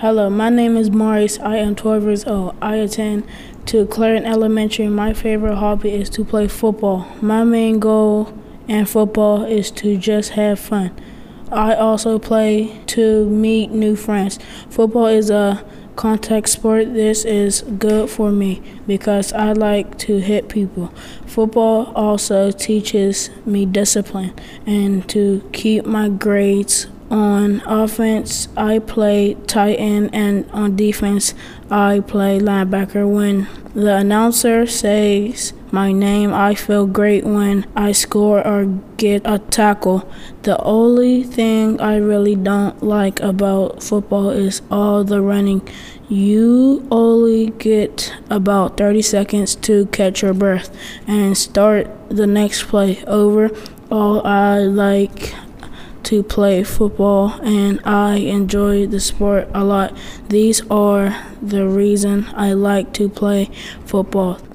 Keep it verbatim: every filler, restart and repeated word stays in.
Hello, my name is Maurice. I am twelve years old. I attend to Clarendon Elementary. My favorite hobby is to play football. My main goal in football is to just have fun. I also play to meet new friends. Football is a contact sport. This is good for me because I like to hit people. Football also teaches me discipline and to keep my grades. On offense, I play tight end, and on defense, I play linebacker. When the announcer says my name, I feel great when I score or get a tackle. The only thing I really don't like about football is all the running. You only get about thirty seconds to catch your breath and start the next play over. All I like to play football, and I enjoy the sport a lot. These are the reason I like to play football.